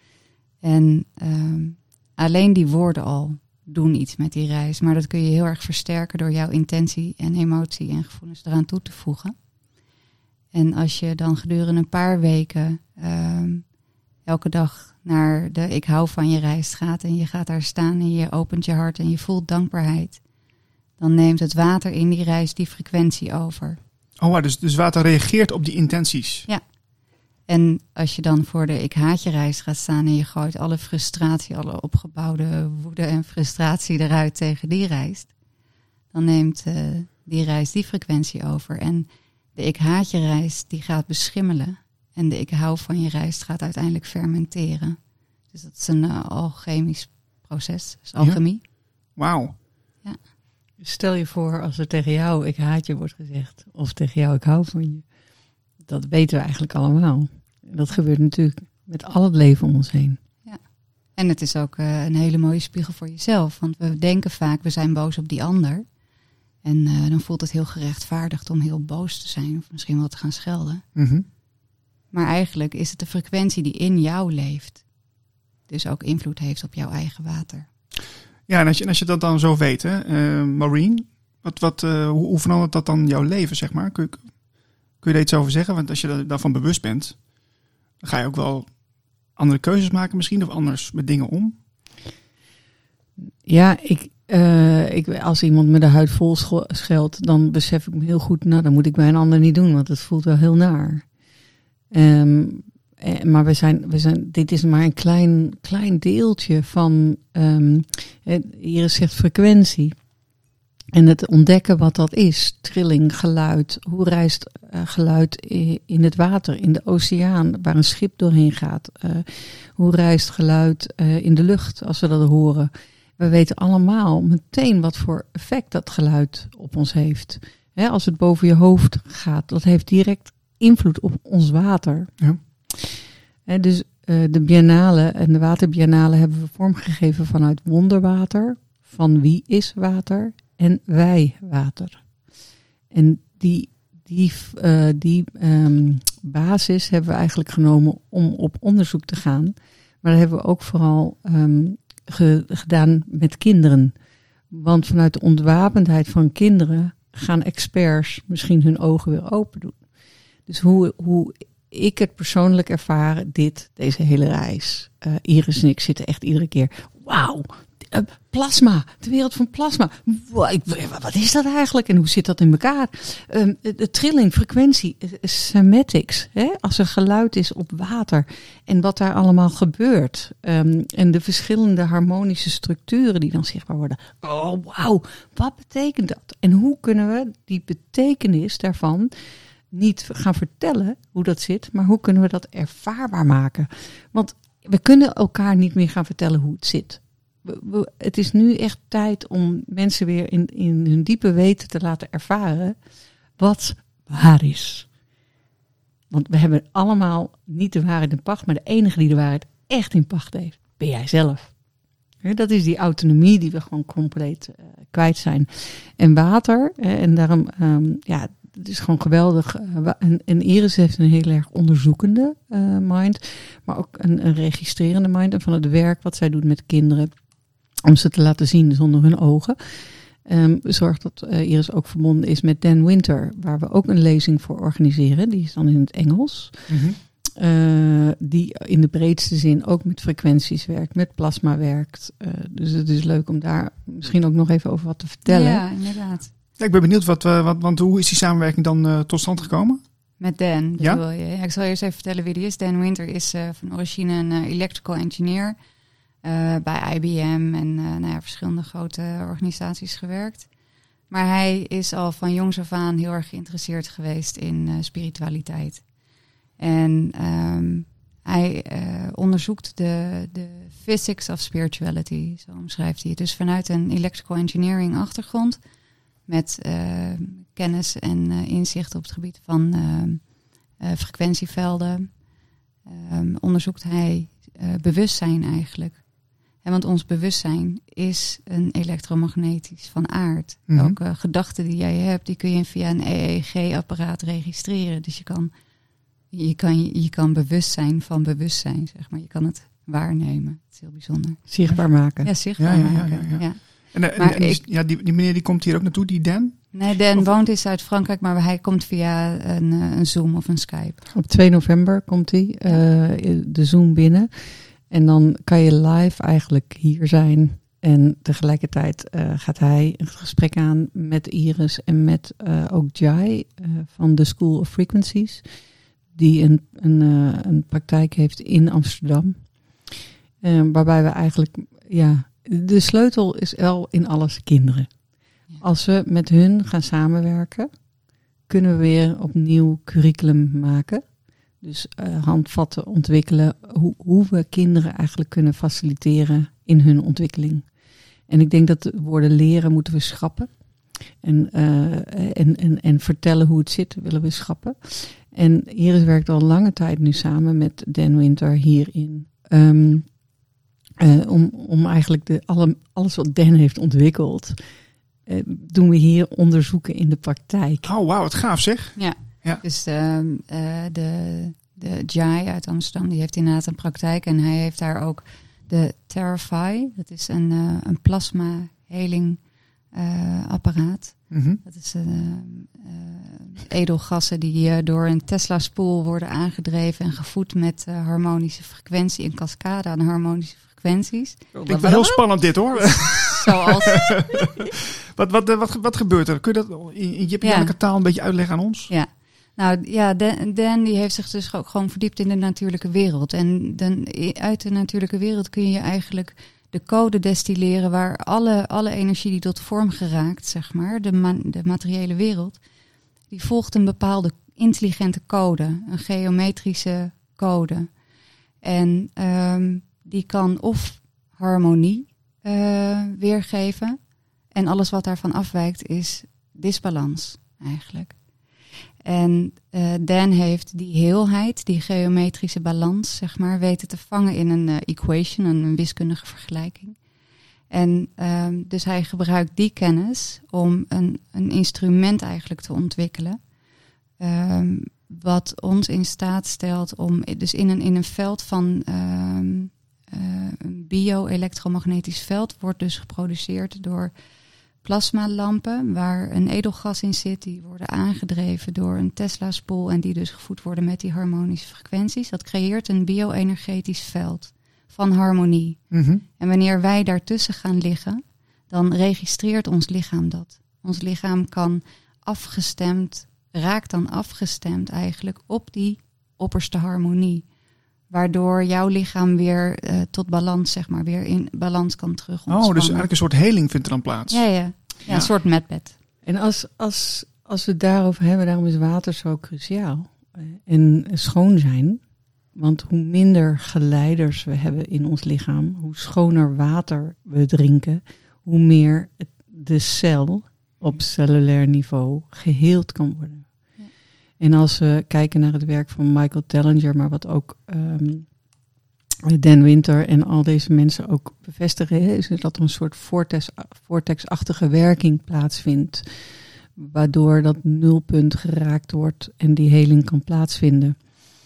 En um, alleen die woorden al doen iets met die rijst. Maar dat kun je heel erg versterken door jouw intentie en emotie en gevoelens eraan toe te voegen. En als je dan gedurende een paar weken um, elke dag naar de ik hou van je rijst gaat en je gaat daar staan en je opent je hart en je voelt dankbaarheid, dan neemt het water in die rijst die frequentie over. Oh, wow, dus, dus water reageert op die intenties. Ja. En als je dan voor de ik haat je rijst gaat staan en je gooit alle frustratie, alle opgebouwde woede en frustratie eruit tegen die rijst, dan neemt uh, die rijst die frequentie over. En de ik haat je rijst die gaat beschimmelen en de ik hou van je rijst gaat uiteindelijk fermenteren. Dus dat is een uh, alchemisch proces, dus alchemie. Ja. Wauw. Ja. Stel je voor als er tegen jou ik haat je wordt gezegd, of tegen jou ik hou van je. Dat weten we eigenlijk allemaal. Dat gebeurt natuurlijk met al het leven om ons heen. Ja. En het is ook uh, een hele mooie spiegel voor jezelf. Want we denken vaak, we zijn boos op die ander. En uh, dan voelt het heel gerechtvaardigd om heel boos te zijn. Of misschien wel te gaan schelden. Mm-hmm. Maar eigenlijk is het de frequentie die in jou leeft. Dus ook invloed heeft op jouw eigen water. Ja, en als je, en als je dat dan zo weet, hè, uh, Maureen, wat, wat, uh, hoe, hoe verandert dat dan jouw leven, zeg maar? Kun je, kun je daar iets over zeggen? Want als je daarvan bewust bent, dan ga je ook wel andere keuzes maken misschien, of anders met dingen om. Ja, ik, uh, ik, als iemand me de huid vol scheldt, dan besef ik me heel goed, nou, dan moet ik bij een ander niet doen, want het voelt wel heel naar. Um, eh, maar we zijn, we zijn, dit is maar een klein, klein deeltje van, um, hier zegt frequentie. En het ontdekken wat dat is, trilling, geluid, hoe reist uh, geluid in het water, in de oceaan, waar een schip doorheen gaat. Uh, hoe reist geluid uh, in de lucht, als we dat horen. We weten allemaal meteen wat voor effect dat geluid op ons heeft. Hè, als het boven je hoofd gaat, dat heeft direct invloed op ons water. Ja. Hè, dus uh, de biennale en de waterbiennale hebben we vormgegeven vanuit wonderwater. Van wie is water? En wij water. En die, die, uh, die um, basis hebben we eigenlijk genomen om op onderzoek te gaan. Maar dat hebben we ook vooral um, ge, gedaan met kinderen. Want vanuit de ontwapendheid van kinderen gaan experts misschien hun ogen weer open doen. Dus hoe, hoe ik het persoonlijk ervaren, dit, deze hele reis. Uh, Iris en ik zitten echt iedere keer, wauw, uh, plasma, de wereld van plasma. Wow, ik, wat is dat eigenlijk en hoe zit dat in elkaar? Um, de trilling, frequentie, uh, cymatics, hè? Als er geluid is op water en wat daar allemaal gebeurt. Um, en de verschillende harmonische structuren die dan zichtbaar worden. Oh, wauw, wat betekent dat? En hoe kunnen we die betekenis daarvan niet gaan vertellen hoe dat zit, maar hoe kunnen we dat ervaarbaar maken? Want we kunnen elkaar niet meer gaan vertellen hoe het zit. We, we, het is nu echt tijd om mensen weer in, in hun diepe weten te laten ervaren wat waar is. Want we hebben allemaal niet de waarheid in pacht, maar de enige die de waarheid echt in pacht heeft, ben jij zelf. Dat is die autonomie die we gewoon compleet uh, kwijt zijn. En water, en daarom, um, ja, het is gewoon geweldig. En, en Iris heeft een heel erg onderzoekende uh, mind, maar ook een, een registrerende mind. En van het werk wat zij doet met kinderen, om ze te laten zien zonder hun ogen. Um, zorgt dat uh, Iris ook verbonden is met Dan Winter, waar we ook een lezing voor organiseren. Die is dan in het Engels. Mm-hmm. Uh, die in de breedste zin ook met frequenties werkt, met plasma werkt. Uh, dus het is leuk om daar misschien ook nog even over wat te vertellen. Ja, inderdaad. Ja, ik ben benieuwd, wat, uh, wat, want hoe is die samenwerking dan uh, tot stand gekomen? Met Dan, ja? bedoel je? Ja, ik zal eerst even vertellen wie die is. Dan Winter is uh, van origine een uh, electrical engineer uh, bij I B M en uh, nou ja, verschillende grote organisaties gewerkt. Maar hij is al van jongs af aan heel erg geïnteresseerd geweest in uh, spiritualiteit. En um, hij uh, onderzoekt de, de physics of spirituality, zo omschrijft hij het. Dus vanuit een electrical engineering achtergrond, met uh, kennis en uh, inzicht op het gebied van uh, uh, frequentievelden, um, onderzoekt hij uh, bewustzijn eigenlijk. En want ons bewustzijn is een elektromagnetisch van aard. Mm-hmm. Elke gedachte die jij hebt, die kun je via een E E G-apparaat registreren. Dus je kan, je kan, je kan bewustzijn van bewustzijn, zeg maar. Je kan het waarnemen. Het is heel bijzonder. Zichtbaar maken. Ja, zichtbaar ja, ja, maken. Ja, ja, ja. Ja. En, en, en ik, ja, die, die meneer die komt hier ook naartoe, die Dan? Nee, Dan of... woont is uit Frankrijk, maar hij komt via een, een Zoom of een Skype. Op twee november komt hij uh, de Zoom binnen. En dan kan je live eigenlijk hier zijn. En tegelijkertijd uh, gaat hij een gesprek aan met Iris en met uh, ook Jai uh, van The School of Frequencies. Die een, een, uh, een praktijk heeft in Amsterdam. Uh, waarbij we eigenlijk, ja, de sleutel is wel in alles kinderen. Als we met hun gaan samenwerken, kunnen we weer opnieuw curriculum maken. Dus uh, handvatten ontwikkelen, hoe, hoe we kinderen eigenlijk kunnen faciliteren in hun ontwikkeling. En ik denk dat de woorden leren moeten we schrappen. En, uh, en, en, en vertellen hoe het zit willen we schrappen. En Iris werkt al lange tijd nu samen met Dan Winter hierin. Um, uh, om, om eigenlijk de, alle, alles wat Dan heeft ontwikkeld, uh, doen we hier onderzoeken in de praktijk. Oh, wauw, wat gaaf zeg. Ja. Ja. Dus uh, uh, de, de Jai uit Amsterdam, die heeft inderdaad een praktijk. En hij heeft daar ook de Terrafy. Dat is een, uh, een plasma heling uh, apparaat. Mm-hmm. Dat is uh, uh, edelgassen die uh, door een Tesla-spoel worden aangedreven en gevoed met uh, harmonische frequentie. Een cascade aan harmonische frequenties. Ik vind het heel spannend dit hoor. Zoals... wat, wat, wat, wat gebeurt er? Kun je dat in je Japannelijke ja. taal een beetje uitleggen aan ons? Ja. Nou ja, Dan, Dan die heeft zich dus ook gewoon verdiept in de natuurlijke wereld. En dan, uit de natuurlijke wereld kun je eigenlijk de code destilleren waar alle, alle energie die tot vorm geraakt, zeg maar, de, ma- de materiële wereld, die volgt een bepaalde intelligente code, een geometrische code. En um, die kan of harmonie uh, weergeven en alles wat daarvan afwijkt is disbalans eigenlijk. En uh, Dan heeft die heelheid, die geometrische balans, zeg maar, weten te vangen in een uh, equation, een, een wiskundige vergelijking. En um, dus hij gebruikt die kennis om een, een instrument eigenlijk te ontwikkelen, um, wat ons in staat stelt om, dus in een, in een veld van um, uh, een bio-elektromagnetisch veld wordt dus geproduceerd door plasmalampen waar een edelgas in zit. Die worden aangedreven door een Tesla-spoel en die dus gevoed worden met die harmonische frequenties. Dat creëert een bio-energetisch veld van harmonie. Mm-hmm. En wanneer wij daartussen gaan liggen, dan registreert ons lichaam dat. Ons lichaam kan afgestemd, raakt dan afgestemd eigenlijk op die opperste harmonie. Waardoor jouw lichaam weer uh, tot balans, zeg maar, weer in balans kan terug ontspannen. Oh, dus eigenlijk een soort heling vindt er dan plaats. Ja, ja. ja, Ja. een soort medbed. En als, als, als we het daarover hebben, daarom is water zo cruciaal. eh, En schoon zijn. Want hoe minder geleiders we hebben in ons lichaam, hoe schoner water we drinken, hoe meer het, de cel op cellulair niveau geheeld kan worden. Ja. En als we kijken naar het werk van Michael Tellinger, maar wat ook um, Dan Winter en al deze mensen ook bevestigen, is dat er een soort vortex, vortexachtige werking plaatsvindt, waardoor dat nulpunt geraakt wordt en die heling kan plaatsvinden.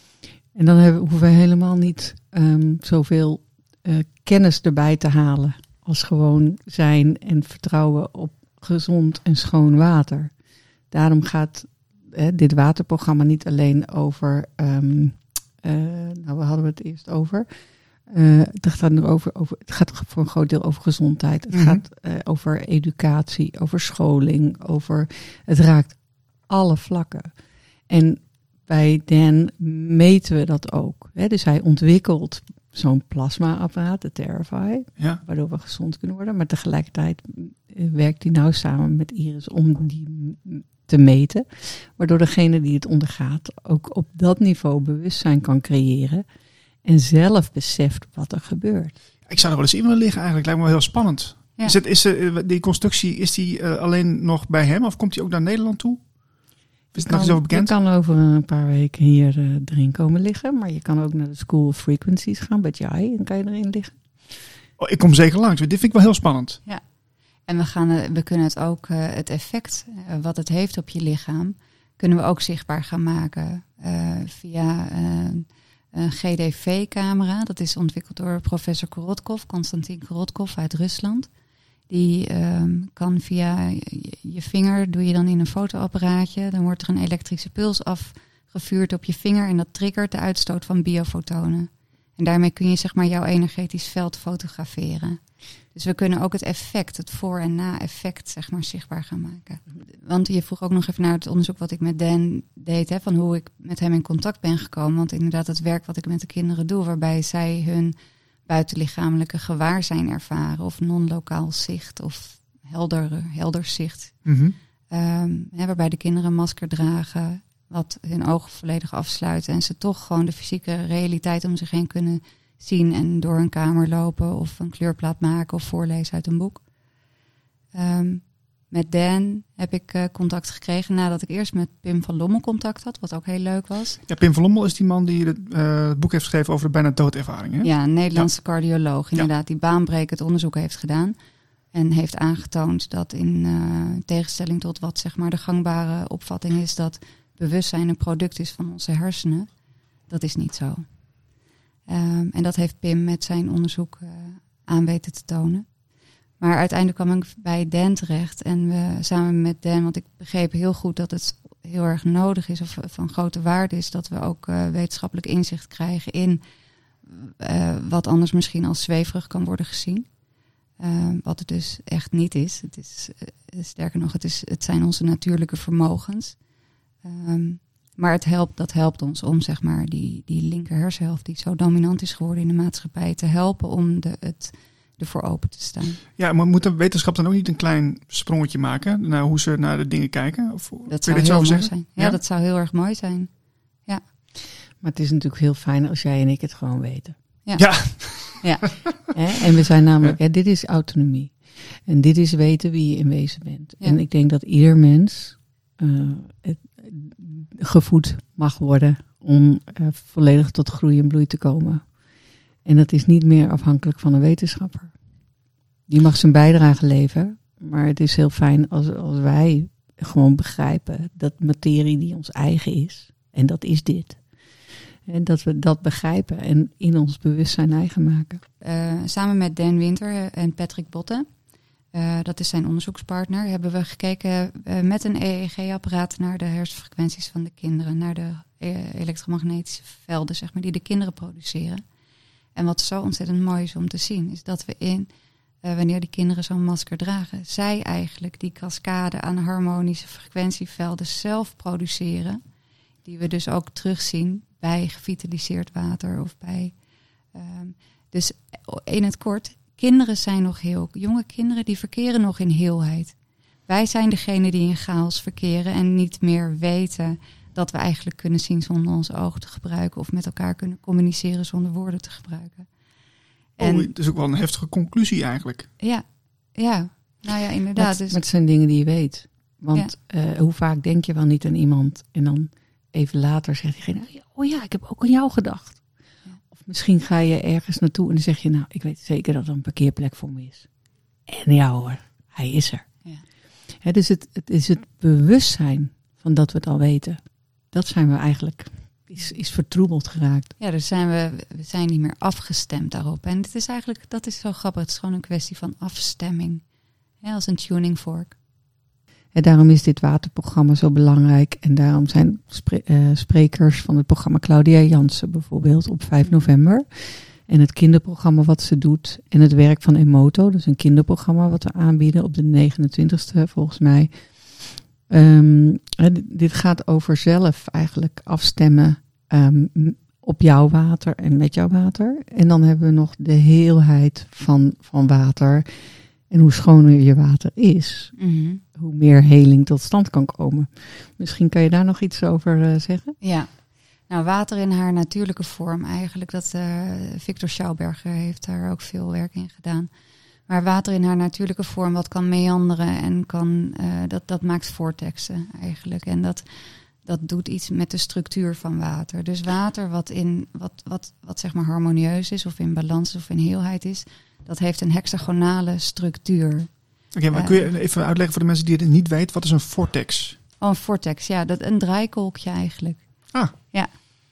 En dan hebben, hoeven we helemaal niet um, zoveel uh, kennis erbij te halen als gewoon zijn en vertrouwen op gezond en schoon water. Daarom gaat hè, dit waterprogramma niet alleen over, um, uh, nou we hadden het eerst over, uh, het gaat nu over, over, het gaat voor een groot deel over gezondheid. Het Mm-hmm. gaat uh, over educatie, over scholing, over, het raakt alle vlakken. En bij Dan meten we dat ook. Hè? Dus hij ontwikkelt zo'n plasma-apparaat, de Therify, Ja. waardoor we gezond kunnen worden. Maar tegelijkertijd werkt hij nou samen met Iris om die te meten. Waardoor degene die het ondergaat ook op dat niveau bewustzijn kan creëren. En zelf beseft wat er gebeurt. Ik zou er wel eens in willen liggen eigenlijk. Lijkt me wel heel spannend. Ja. Is, het, is uh, die constructie, is die uh, alleen nog bij hem? Of komt hij ook naar Nederland toe? Is het nog eens over bekend? Je kan over een paar weken hier uh, erin komen liggen. Maar je kan ook naar de School of Frequencies gaan bij Jai. En kan je erin liggen. Oh, ik kom zeker langs. Dit vind ik wel heel spannend. En we, gaan, uh, we kunnen het ook, uh, het effect uh, wat het heeft op je lichaam, kunnen we ook zichtbaar gaan maken uh, via uh, een G D V-camera. Dat is ontwikkeld door professor Korotkov, Konstantin Korotkov uit Rusland. Die um, kan via je, je vinger, doe je dan in een fotoapparaatje, dan wordt er een elektrische puls afgevuurd op je vinger en dat triggert de uitstoot van biofotonen. En daarmee kun je zeg maar jouw energetisch veld fotograferen. Dus we kunnen ook het effect, het voor- en na-effect zeg maar zichtbaar gaan maken. Want je vroeg ook nog even naar het onderzoek wat ik met Dan deed, hè, van hoe ik met hem in contact ben gekomen. Want inderdaad het werk wat ik met de kinderen doe, waarbij zij hun buitenlichamelijke gewaarzijn ervaren of non-lokaal zicht of helder, helder zicht. Mm-hmm. Um, hè, waarbij de kinderen een masker dragen, wat hun ogen volledig afsluiten en ze toch gewoon de fysieke realiteit om zich heen kunnen zien en door een kamer lopen of een kleurplaat maken of voorlezen uit een boek. Um, met Dan heb ik uh, contact gekregen nadat ik eerst met Pim van Lommel contact had, wat ook heel leuk was. Ja, Pim van Lommel is die man die het, uh, het boek heeft geschreven over de bijna doodervaring. Hè? Ja, een Nederlandse ja. cardioloog inderdaad, die baanbrekend onderzoek heeft gedaan. En heeft aangetoond dat in uh, tegenstelling tot wat zeg maar de gangbare opvatting is, dat bewustzijn een product is van onze hersenen. Dat is niet zo. Um, en dat heeft Pim met zijn onderzoek uh, aan weten te tonen. Maar uiteindelijk kwam ik bij Dan terecht. En we samen met Dan, want ik begreep heel goed dat het heel erg nodig is of van grote waarde is dat we ook uh, wetenschappelijk inzicht krijgen in uh, wat anders misschien als zweverig kan worden gezien. Uh, wat het dus echt niet is. Het is uh, sterker nog, het, is, het zijn onze natuurlijke vermogens. Um, maar het helpt, dat helpt ons om zeg maar die, die linker hersenhelft die zo dominant is geworden in de maatschappij te helpen om de, het ervoor open te staan. Ja, maar moet de wetenschap dan ook niet een klein sprongetje maken naar hoe ze naar de dingen kijken? Of, dat zou heel mooi zijn. Ja, ja, dat zou heel erg mooi zijn. Ja. Maar het is natuurlijk heel fijn als jij en ik het gewoon weten. Ja. ja. ja. En we zijn namelijk, hè, dit is autonomie. En dit is weten wie je in wezen bent. Ja. En ik denk dat ieder mens uh, het, gevoed mag worden om uh, volledig tot groei en bloei te komen. En dat is niet meer afhankelijk van een wetenschapper. Die mag zijn bijdrage leveren, maar het is heel fijn als, als wij gewoon begrijpen dat materie die ons eigen is, en dat is dit. En dat we dat begrijpen en in ons bewustzijn eigen maken. Uh, samen met Dan Winter en Patrick Botte Uh, dat is zijn onderzoekspartner. Hebben we gekeken uh, met een E E G-apparaat naar de hersenfrequenties van de kinderen. Naar de uh, elektromagnetische velden, zeg maar, die de kinderen produceren. En wat zo ontzettend mooi is om te zien, is dat we in, uh, wanneer die kinderen zo'n masker dragen, zij eigenlijk die cascade aan harmonische frequentievelden zelf produceren. Die we dus ook terugzien bij gevitaliseerd water of bij... Um, dus in het kort, kinderen zijn nog heel... Jonge kinderen die verkeren nog in heelheid. Wij zijn degene die in chaos verkeren en niet meer weten dat we eigenlijk kunnen zien zonder onze ogen te gebruiken. Of met elkaar kunnen communiceren zonder woorden te gebruiken. En, oh, het is ook wel een heftige conclusie eigenlijk. Ja, ja. Nou ja, inderdaad. Maar, dus, maar het zijn dingen die je weet. Want ja. uh, hoe vaak denk je wel niet aan iemand en dan even later zegt diegene, oh ja, ik heb ook aan jou gedacht. Of misschien ga je ergens naartoe en dan zeg je, nou, ik weet zeker dat er een parkeerplek voor me is. En ja hoor, hij is er. Ja. He, dus het, het is het bewustzijn van dat we het al weten. Dat zijn we eigenlijk, is, is vertroebeld geraakt. Ja, dus zijn we, we zijn niet meer afgestemd daarop. En het is eigenlijk, dat is zo grappig, het is gewoon een kwestie van afstemming. Ja, als een tuning fork. En daarom is dit waterprogramma zo belangrijk. En daarom zijn spre- uh, sprekers van het programma Claudia Jansen bijvoorbeeld op vijf november. En het kinderprogramma wat ze doet. En het werk van Emoto, dus een kinderprogramma wat we aanbieden op de negenentwintigste volgens mij. Um, dit gaat over zelf eigenlijk afstemmen um, op jouw water en met jouw water. En dan hebben we nog de heelheid van, van water. En hoe schoner je water is, mm-hmm. hoe meer heling tot stand kan komen. Misschien kan je daar nog iets over uh, zeggen? Ja, nou water in haar natuurlijke vorm eigenlijk. Dat uh, Victor Schauberger heeft daar ook veel werk in gedaan. Maar water in haar natuurlijke vorm, wat kan meanderen en kan, uh, dat, dat maakt vortexen eigenlijk. En dat, dat doet iets met de structuur van water. Dus water wat, in, wat, wat, wat zeg maar harmonieus is of in balans of in heelheid is, dat heeft een hexagonale structuur. Oké, okay, maar uh, kun je even uitleggen voor de mensen die het niet weten, wat is een vortex? Oh, een vortex, ja, dat een draaikolkje eigenlijk. Ah. Ja.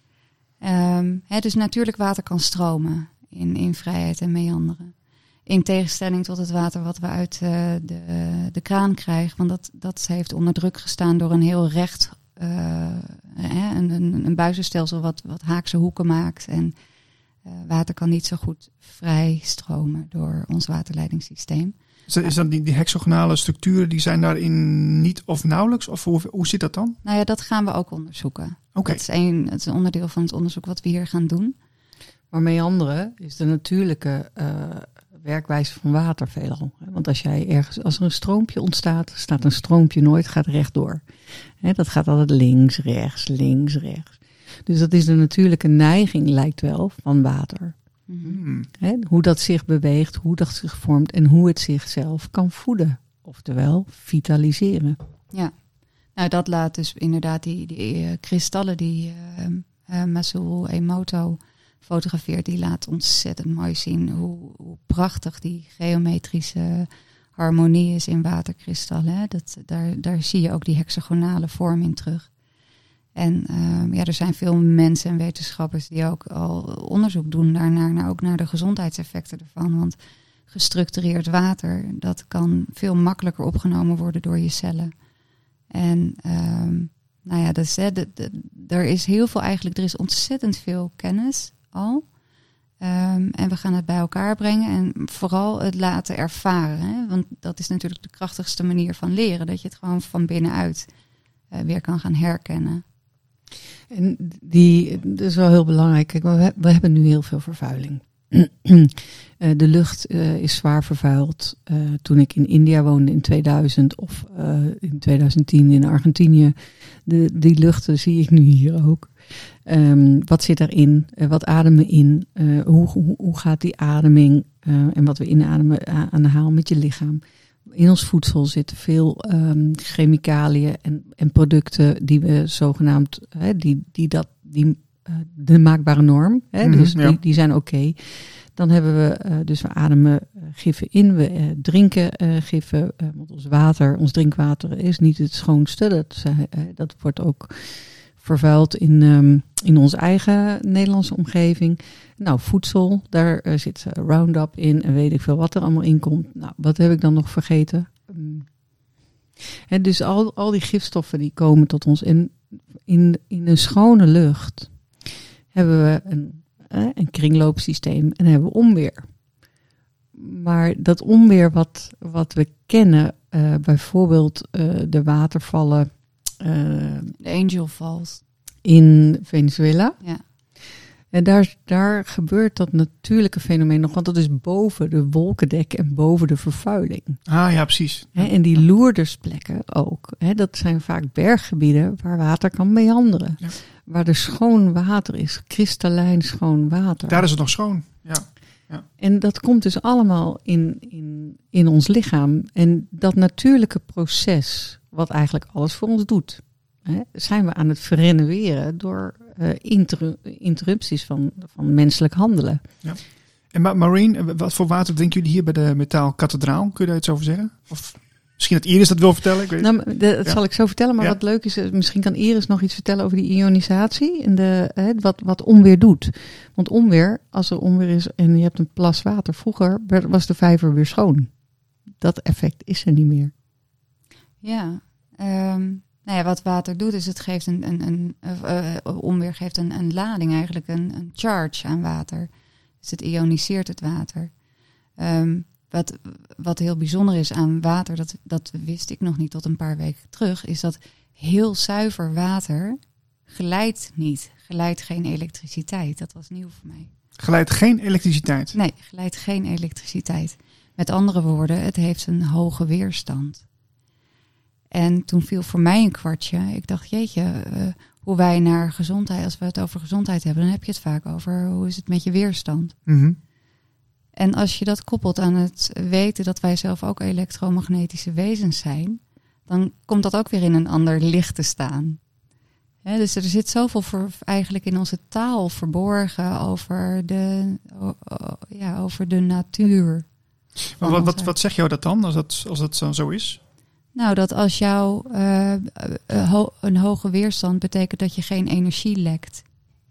Um, hè, dus natuurlijk water kan stromen in, in vrijheid en meanderen. In tegenstelling tot het water wat we uit uh, de, de kraan krijgen. Want dat, dat heeft onder druk gestaan door een heel recht, uh, hè, een, een, een buizenstelsel wat, wat haakse hoeken maakt. En uh, water kan niet zo goed vrij stromen door ons waterleidingssysteem. Is dat, is dat die, die hexagonale structuren, die zijn daarin niet of nauwelijks? Of hoe, hoe zit dat dan? Nou ja, dat gaan we ook onderzoeken. Okay. Dat is een, het is een onderdeel van het onderzoek wat we hier gaan doen. Maar meanderen is de natuurlijke uh, werkwijze van water veelal. Want als jij ergens, als er een stroompje ontstaat, staat een stroompje nooit, gaat rechtdoor. He, dat gaat altijd links, rechts, links, rechts. Dus dat is de natuurlijke neiging, lijkt wel, van water. Mm. He, hoe dat zich beweegt, hoe dat zich vormt en hoe het zichzelf kan voeden. Oftewel, vitaliseren. Ja, nou dat laat dus inderdaad die, die uh, kristallen die uh, uh, Masao Emoto fotografeert, die laat ontzettend mooi zien hoe, hoe prachtig die geometrische harmonie is in waterkristallen. Hè? Dat, daar, daar zie je ook die hexagonale vorm in terug. En uh, ja, er zijn veel mensen en wetenschappers die ook al onderzoek doen daarnaar, naar, ook naar de gezondheidseffecten ervan. Want gestructureerd water, dat kan veel makkelijker opgenomen worden door je cellen. En um, nou ja, dus, hè, de, de, er is heel veel eigenlijk, er is ontzettend veel kennis al. Um, en we gaan het bij elkaar brengen en vooral het laten ervaren. Hè? Want dat is natuurlijk de krachtigste manier van leren. Dat je het gewoon van binnenuit uh, weer kan gaan herkennen. En die, dat is wel heel belangrijk. Kijk, we, we hebben nu heel veel vervuiling. De lucht uh, is zwaar vervuild. Uh, toen ik in India woonde in tweeduizend of uh, in tweeduizend tien in Argentinië. De, die luchten zie ik nu hier ook. Um, wat zit erin? Uh, wat ademen we in? Uh, hoe, hoe, hoe gaat die ademing uh, en wat we inademen uh, aan de haal met je lichaam? In ons voedsel zitten veel um, chemicaliën en, en producten die we zogenaamd, hè, die, die dat, die, uh, de maakbare norm, hè, mm-hmm, dus ja. die, die zijn oké. Okay. Dan hebben we, uh, dus we ademen uh, giffen in, we uh, drinken uh, giffen, uh, want ons water, ons drinkwater is niet het schoonste. Dat, uh, dat wordt ook vervuilt in, um, in onze eigen Nederlandse omgeving. Nou, voedsel, daar uh, zit uh, Roundup in en weet ik veel wat er allemaal in komt. Nou, wat heb ik dan nog vergeten? Um, en dus al, al die gifstoffen die komen tot ons. En in, in een schone lucht hebben we een, uh, een kringloopsysteem en hebben we onweer. Maar dat onweer wat, wat we kennen, uh, bijvoorbeeld uh, de watervallen... Uh, de Angel Falls. In Venezuela. Ja. En daar, daar gebeurt dat natuurlijke fenomeen nog, want dat is boven de wolkendek en boven de vervuiling. Ah ja, precies. He, en die loerdersplekken ook. He, dat zijn vaak berggebieden waar water kan meanderen. Ja. Waar er schoon water is, kristallijn schoon water. Daar is het nog schoon, ja. Ja. En dat komt dus allemaal in, in, in ons lichaam. En dat natuurlijke proces, wat eigenlijk alles voor ons doet, hè, zijn we aan het verrenoveren door uh, inter, interrupties van, van menselijk handelen. Ja. En Ma- Maureen, wat voor water drinken jullie hier bij de Metaalkathedraal? Kun je daar iets over zeggen? Of misschien dat Iris dat wil vertellen? Ik weet nou, de, dat ja. zal ik zo vertellen. Maar ja. wat leuk is, misschien kan Iris nog iets vertellen over die ionisatie. En de, hè, wat, wat onweer doet. Want onweer, als er onweer is en je hebt een plas water. Vroeger was de vijver weer schoon. Dat effect is er niet meer. Ja, um, nou ja, wat water doet is het geeft een, een, een uh, uh, onweer geeft een, een lading eigenlijk, een, een charge aan water. Dus het ioniseert het water. Um, wat, wat heel bijzonder is aan water, dat, dat wist ik nog niet tot een paar weken terug, is dat heel zuiver water geleidt niet, geleidt geen elektriciteit. Dat was nieuw voor mij. Geleidt geen elektriciteit? Nee, geleidt geen elektriciteit. Met andere woorden, het heeft een hoge weerstand. En toen viel voor mij een kwartje. Ik dacht, jeetje, uh, hoe wij naar gezondheid, als we het over gezondheid hebben, dan heb je het vaak over hoe is het met je weerstand. Mm-hmm. En als je dat koppelt aan het weten dat wij zelf ook elektromagnetische wezens zijn, dan komt dat ook weer in een ander licht te staan. He, dus er zit zoveel voor, eigenlijk in onze taal verborgen over de, o, o, ja, over de natuur. Maar wat, wat, wat zeg jou dat dan, als dat, als dat zo is? Nou, dat als jou uh, uh, ho- een hoge weerstand betekent dat je geen energie lekt.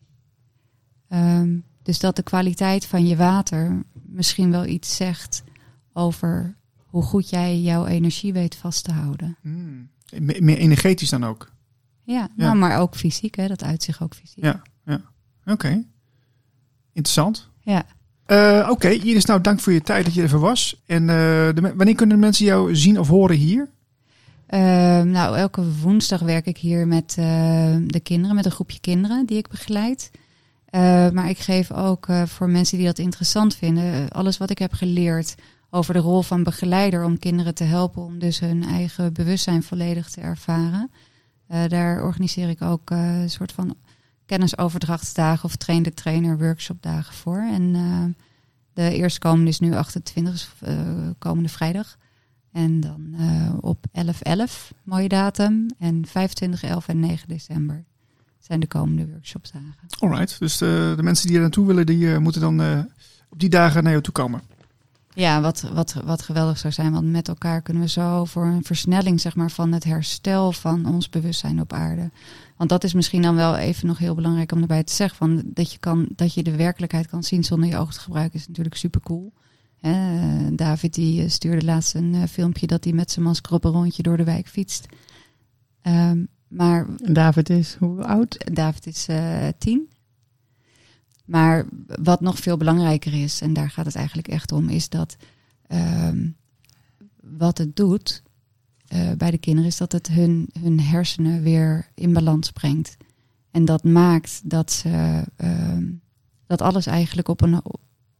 Um, dus dat de kwaliteit van je water misschien wel iets zegt over hoe goed jij jouw energie weet vast te houden. Hmm. Me- meer energetisch dan ook? Ja, ja. Nou, maar ook fysiek, hè? Dat uit zich ook fysiek. Ja, ja. Oké. Okay. Interessant. Ja. Uh, Oké, okay. Iris, nou dank voor je tijd dat je er even was. En uh, de, wanneer kunnen de mensen jou zien of horen hier? Uh, nou, elke woensdag werk ik hier met uh, de kinderen, met een groepje kinderen die ik begeleid. Uh, maar ik geef ook uh, voor mensen die dat interessant vinden, uh, alles wat ik heb geleerd over de rol van begeleider om kinderen te helpen om dus hun eigen bewustzijn volledig te ervaren. Uh, daar organiseer ik ook uh, een soort van kennisoverdrachtsdagen of train-de-trainer workshopdagen voor. En uh, de eerstkomende is nu achtentwintig, uh, komende vrijdag. En dan uh, op elf elf, mooie datum. En vijfentwintig elf en negen december zijn de komende workshopsdagen. Alright, dus de, de mensen die er naartoe willen, die uh, moeten dan uh, op die dagen naar jou toe komen. Ja, wat, wat, wat geweldig zou zijn. Want met elkaar kunnen we zo voor een versnelling zeg maar, van het herstel van ons bewustzijn op aarde. Want dat is misschien dan wel even nog heel belangrijk om erbij te zeggen. Van dat, je kan, dat je de werkelijkheid kan zien zonder je ogen te gebruiken is natuurlijk super cool. He, David die stuurde laatst een uh, filmpje dat hij met zijn masker op een rondje door de wijk fietst. Um, maar David is hoe oud? David is uh, tien. Maar wat nog veel belangrijker is, en daar gaat het eigenlijk echt om, is dat um, wat het doet uh, bij de kinderen, is dat het hun, hun hersenen weer in balans brengt. En dat maakt dat ze um, dat alles eigenlijk op een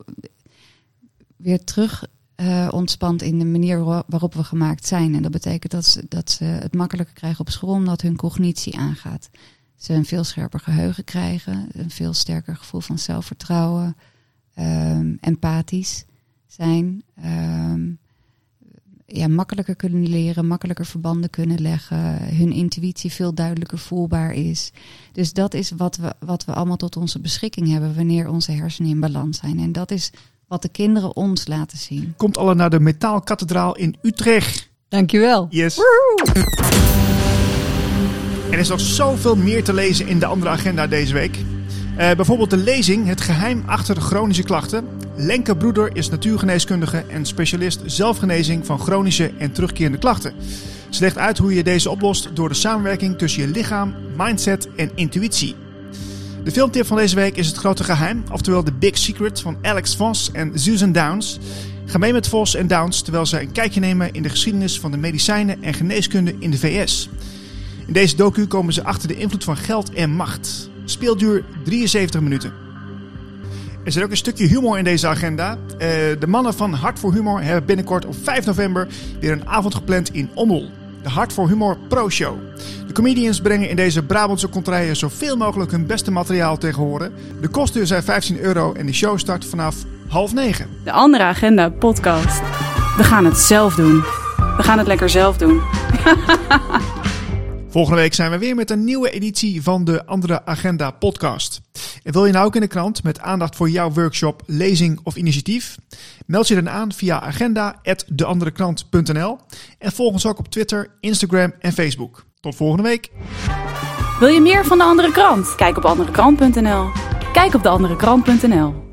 weer terug uh, ontspant in de manier waarop we gemaakt zijn. En dat betekent dat ze, dat ze het makkelijker krijgen op school, omdat hun cognitie aangaat. Ze een veel scherper geheugen krijgen, een veel sterker gevoel van zelfvertrouwen, um, empathisch zijn, um, ja, makkelijker kunnen leren, makkelijker verbanden kunnen leggen, hun intuïtie veel duidelijker voelbaar is. Dus dat is wat we, wat we allemaal tot onze beschikking hebben wanneer onze hersenen in balans zijn. En dat is wat de kinderen ons laten zien. Komt alle naar de Metaalkathedraal in Utrecht. Dankjewel. Yes. Er is nog zoveel meer te lezen in de andere agenda deze week. Uh, bijvoorbeeld de lezing Het geheim achter chronische klachten. Lenke Broeder is natuurgeneeskundige en specialist zelfgenezing van chronische en terugkerende klachten. Ze legt uit hoe je deze oplost door de samenwerking tussen je lichaam, mindset en intuïtie. De filmtip van deze week is Het Grote Geheim, oftewel The Big Secret van Alex Voss en Susan Downs. Ga mee met Voss en Downs terwijl ze een kijkje nemen in de geschiedenis van de medicijnen en geneeskunde in de V S. In deze docu komen ze achter de invloed van geld en macht. Speelduur drieënzeventig minuten. Er zit ook een stukje humor in deze agenda. Uh, de mannen van Hart voor Humor hebben binnenkort op vijf november weer een avond gepland in Ommel. De Hart voor Humor Pro Show. De comedians brengen in deze Brabantse kontrijen zoveel mogelijk hun beste materiaal tegen horen. De kosten zijn vijftien euro en de show start vanaf half negen. De Andere Agenda podcast. We gaan het zelf doen. We gaan het lekker zelf doen. Volgende week zijn we weer met een nieuwe editie van de Andere Agenda podcast. En wil je nou ook in de krant met aandacht voor jouw workshop, lezing of initiatief? Meld je dan aan via agenda punt de andere krant punt n l en volg ons ook op Twitter, Instagram en Facebook. Tot volgende week. Wil je meer van De Andere Krant? Kijk op andere krant punt n l. Kijk op de andere krant punt n l.